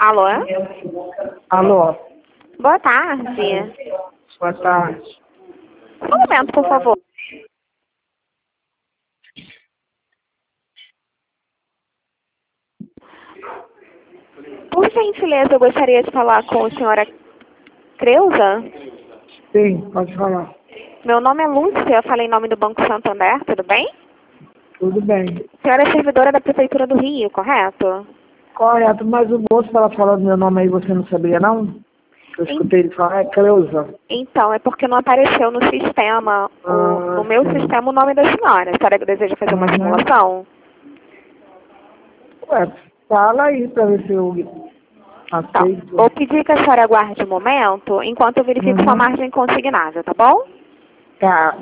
Alô? Alô, Boa tarde. boa tarde. Um momento, por favor. Por gentileza, eu gostaria de falar com a senhora Creuza. Sim, pode falar. Meu nome é Lúcia, eu falei em nome do Banco Santander, tudo bem? Tudo bem. A senhora é servidora da Prefeitura do Rio, correto? Correto, mas o moço estava falando meu nome aí, você não sabia não? Eu escutei ele falar, é Cleusa. Então, é porque não apareceu no sistema, no meu Sim. sistema, o nome da senhora. A senhora deseja fazer uma Uhum. simulação? Ué, fala aí pra ver se eu Então, aceito. vou pedir que a senhora aguarde um momento, enquanto eu verifico sua Uhum. margem consignável, tá bom? Tá.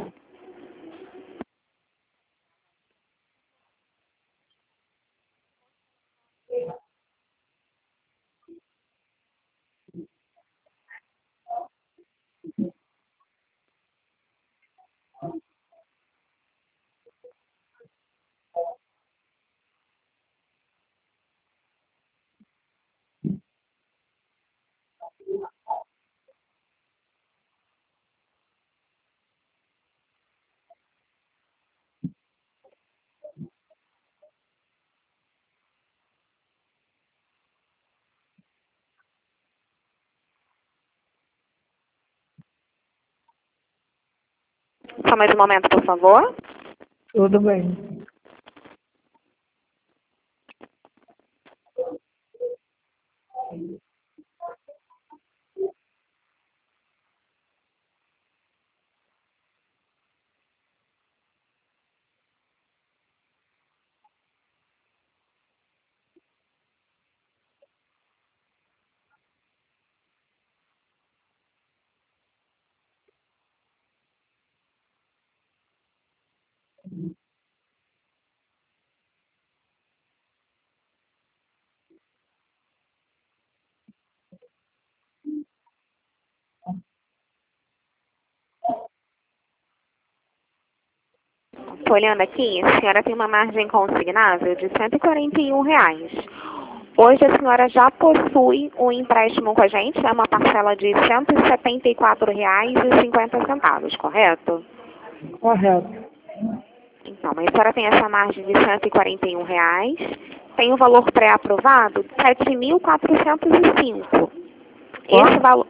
Só mais um momento, por favor. Tudo bem. Estou olhando aqui, a senhora tem uma margem consignável de R$ 141. Hoje a senhora já possui um empréstimo com a gente, é uma parcela de R$ 174,50, correto? Correto. Então, a senhora tem essa margem de R$ 141, tem o valor pré-aprovado de 7.405. Esse valor,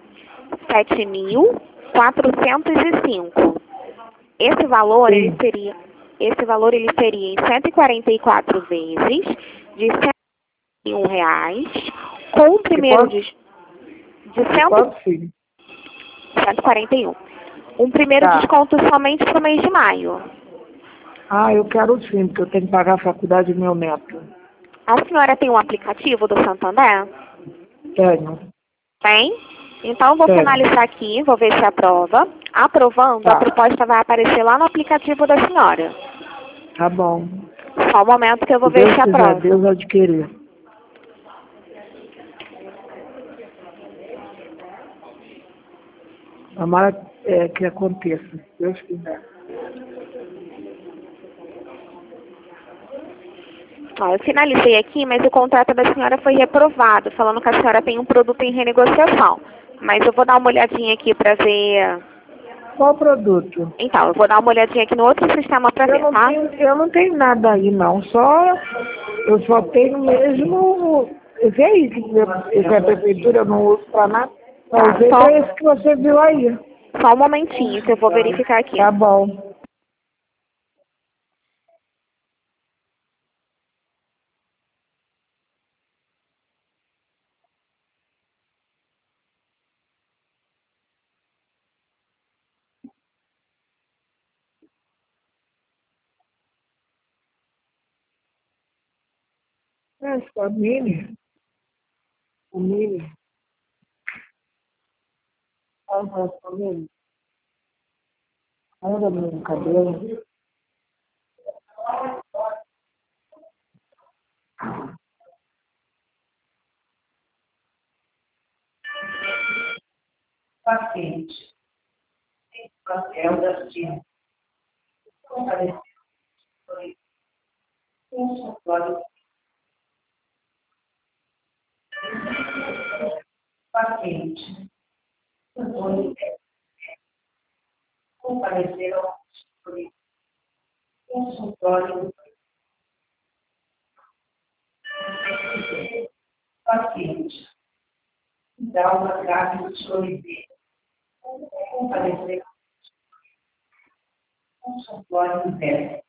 7.405. Esse valor, Sim. ele seria em 144 vezes de R$ 101, com o primeiro de Quanto, filho? 141. Um primeiro Tá. desconto somente para o mês de maio. Ah, eu quero sim, porque eu tenho que pagar a faculdade do meu neto. A senhora tem um aplicativo do Santander? Tenho. Tem? Então, eu vou Tenho. finalizar aqui, vou ver se aprova. Aprovando, a Tá. proposta vai aparecer lá no aplicativo da senhora. Tá bom. Só um momento que eu vou Se ver Deus se quiser, aprova. Deus adquirir. Tomara que aconteça, se Deus quiser. Ó, eu finalizei aqui, mas o contrato da senhora foi reprovado, falando que a senhora tem um produto em renegociação. Mas eu vou dar uma olhadinha aqui para ver. Qual produto? Então, eu vou dar uma olhadinha aqui no outro sistema para ver, tá? Eu não tenho nada aí não, eu só tenho mesmo esse aí, que esse é a prefeitura, eu não uso pra nada. Só Tá, usei pra esse que você viu aí. só um momentinho que eu vou verificar aqui. Tá bom. Essa mini, o mini. Aham, essa mini. Olha meu cabelo. Paciente. É o da Tia. paciente. Comparecer ao consultório paciente. Dá uma carta de solidez. Comparecer ao consultório médico.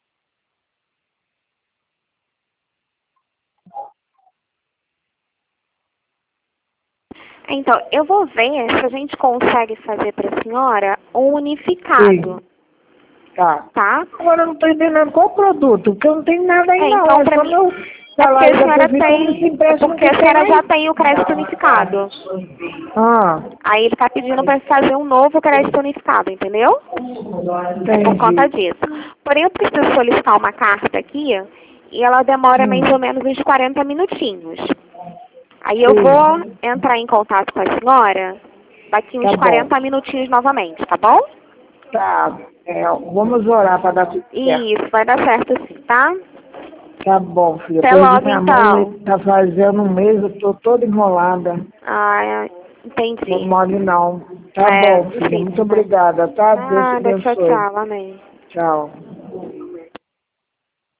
Então, eu vou ver se a gente consegue fazer para a senhora um unificado. Sim. Tá. Tá? Agora eu não estou entendendo qual produto, porque eu não tenho nada aí não. Então, para Só mim, meu é porque salário a da senhora prefeitura esse tem, empréstimo porque que a tem senhora já aí. tem o crédito unificado. Ah, Aí ele está pedindo para fazer um novo crédito unificado, entendeu? É por conta entendi. disso. Porém, eu preciso solicitar uma carta aqui e ela demora mais ou menos uns 40 minutinhos. Aí eu vou Sim, entrar em contato com a senhora daqui uns tá bom. 40 minutinhos novamente, tá bom? Tá, vamos orar para dar tudo certo. Isso, vai dar certo sim, tá? Tá bom, filha. Até Perdi logo minha mãe, então. tá fazendo um mês, eu tô toda enrolada. Ah, Não entendi. mole não. Tá É, bom, filha. difícil, Muito né? obrigada, tá? Deus te Nada, tchau, abençoe. tchau, amém. Tchau.